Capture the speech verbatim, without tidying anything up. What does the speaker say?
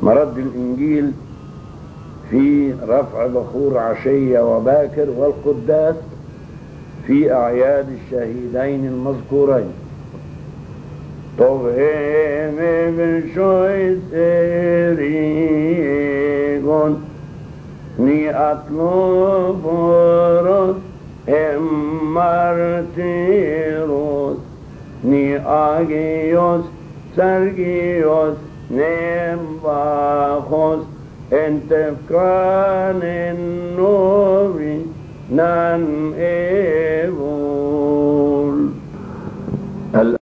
مرد الإنجيل في رفع بخور عشية وباكر، والقداس في أعياد الشهيدين المذكورين. طبهم بشوي سيريغون ني أطلب روس امارتيروس ني آجيوس سرجيوس نمباخوس انتفكان النوبي نان إيبول.